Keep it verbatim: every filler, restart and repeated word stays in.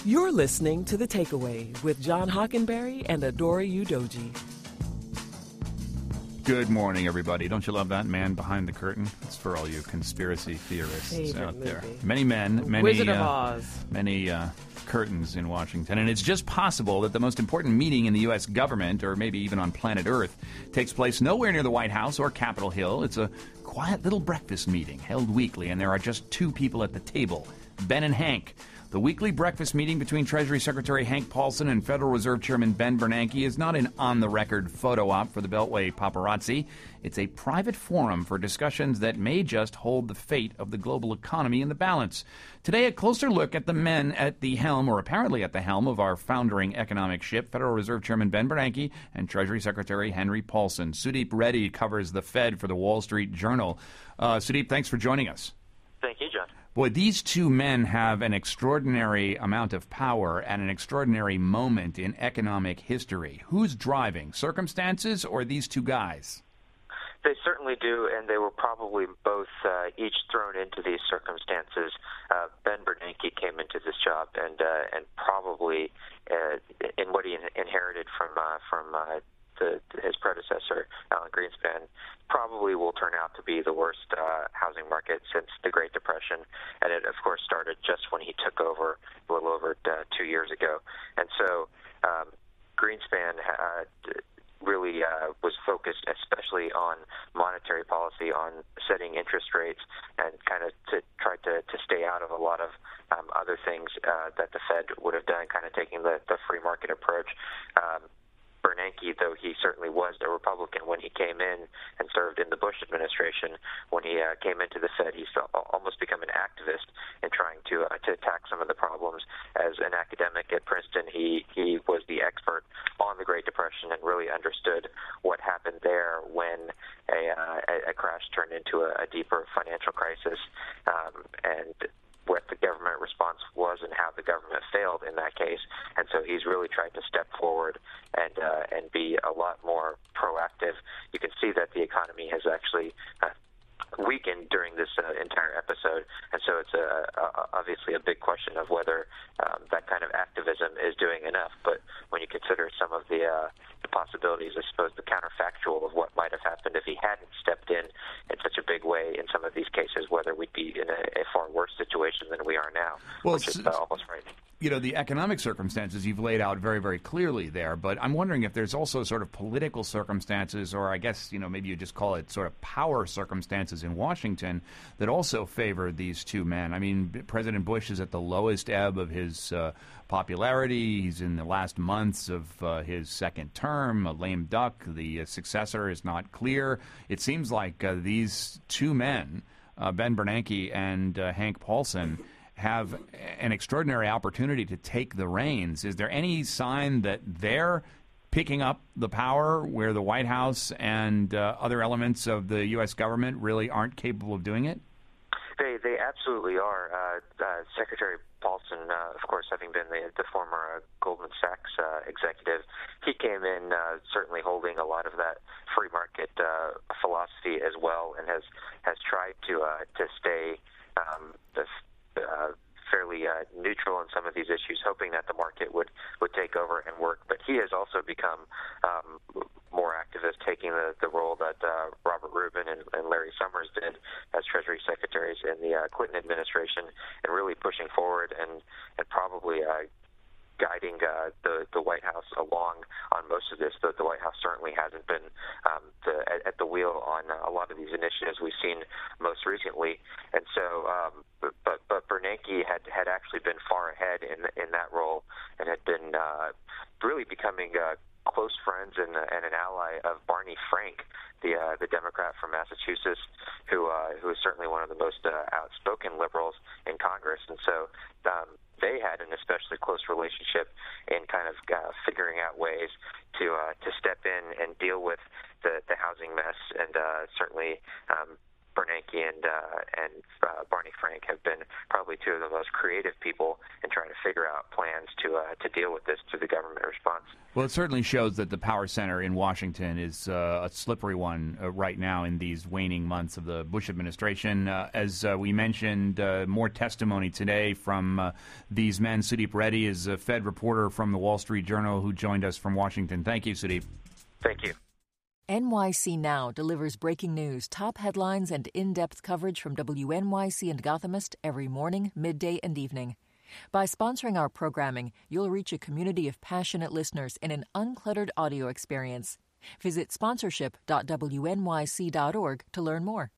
You're listening to The Takeaway with John Hockenberry and Adora Udoji. Good morning, everybody. Don't you love that Man Behind the Curtain? It's for all you conspiracy theorists Favorite out there. movie. Many men, many Wizard of uh, Oz. many uh, curtains in Washington. And it's just possible that the most important meeting in the U S government, or maybe even on planet Earth, takes place nowhere near the White House or Capitol Hill. It's a quiet little breakfast meeting held weekly, and there are just two people at the table, Ben and Hank. The weekly breakfast meeting between Treasury Secretary Hank Paulson and Federal Reserve Chairman Ben Bernanke is not an on-the-record photo op for the Beltway paparazzi. It's a private forum for discussions that may just hold the fate of the global economy in the balance. Today, a closer look at the men at the helm, or apparently at the helm, of our foundering economic ship, Federal Reserve Chairman Ben Bernanke and Treasury Secretary Henry Paulson. Sudeep Reddy covers the Fed for the Wall Street Journal. Uh, Sudeep, thanks for joining us. Thank you, John. Boy, these two men have an extraordinary amount of power at an extraordinary moment in economic history. Who's driving, circumstances or these two guys? They certainly do, and they were probably both uh, each thrown into these circumstances. Uh, Ben Bernanke came into this job, and uh, and probably uh, in what he in- inherited from uh, from uh, the, his predecessor, Alan Greenspan, probably will turn out to be the worst uh, housing market since the Great Depression. And it, of course, started just when he took over a little over uh, two years ago. And so um, Greenspan uh, really uh, was focused especially on monetary policy, on setting interest rates, and kind of to try to, to stay out of a lot of um, other things uh, that the Fed would have done, kind of taking the, the free market approach. Um, Bernanke, though he certainly was a Republican when he came in and served in the Bush administration, when he uh, came into the Fed, he's almost become an activist in trying to uh, to attack some of the problems. As an academic at Princeton, he, he was the expert on the Great Depression and really understood what happened there when a, uh, a crash turned into a, a deeper financial crisis, um, and what the government response was and how the government failed in that case. And so he's really tried to step forward and uh, and be a lot more proactive. You can see that the economy has actually uh, weakened during this uh, entire episode, and so it's a, a, obviously a big question of whether um, that kind of activism is doing enough. But when you consider some of the, uh, the possibilities, I suppose the counterfactual of what might have happened if he hadn't stepped in in such a big way in some of these cases, whether we'd be in a, a far worse situation than we are now, well, which is uh, almost frightening. You know, the economic circumstances you've laid out very, very clearly there, but I'm wondering if there's also sort of political circumstances, or I guess, you know, maybe you just call it sort of power circumstances in Washington that also favor these two men. I mean, President Bush is at the lowest ebb of his uh, popularity. He's in the last months of uh, his second term, a lame duck. The uh, successor is not clear. It seems like uh, these two men, uh, Ben Bernanke and uh, Hank Paulson, have an extraordinary opportunity to take the reins. Is there any sign that they're picking up the power where the White House and uh, other elements of the U S government really aren't capable of doing it? They they absolutely are. Uh, uh, Secretary Paulson, uh, of course, having been the, the former uh, Goldman Sachs uh, executive, he came in uh, certainly holding a lot of that free market uh, philosophy as well, and has has tried to uh, to stay um, the Uh, fairly uh, neutral in some of these issues, hoping that the market would, would take over and work. But he has also become um, more activist, taking the, the role that uh, Robert Rubin and, and Larry Summers did as Treasury Secretaries in the uh, Clinton administration, and really pushing forward and, and probably uh, guiding uh, the, the White House along on most of this. The, the White House certainly hasn't been um, the, at, at the wheel on uh, a lot of these initiatives we've seen most recently. And so, um, but, but, but Bernanke had, had actually been far ahead in in that role, and had been uh, really becoming uh, close friends and, uh, and an ally of Barney Frank, the uh, the Democrat from Massachusetts, who uh, who is certainly one of the most uh, outspoken liberals in Congress. And so um, they had an especially close relationship in kind of uh, figuring out ways to uh, to step in and deal with the, the housing mess, and uh, certainly um, Bernanke and uh, and uh, Barney Frank have been probably two of the most creative people in trying to figure out plans to uh, to deal with this through the government response. Well, it certainly shows that the power center in Washington is uh, a slippery one uh, right now in these waning months of the Bush administration. Uh, as uh, we mentioned, uh, more testimony today from uh, these men. Sudeep Reddy is a Fed reporter from the Wall Street Journal who joined us from Washington. Thank you, Sudeep. Thank you. N Y C Now delivers breaking news, top headlines, and in-depth coverage from W N Y C and Gothamist every morning, midday, and evening. By sponsoring our programming, you'll reach a community of passionate listeners in an uncluttered audio experience. Visit sponsorship dot W N Y C dot org to learn more.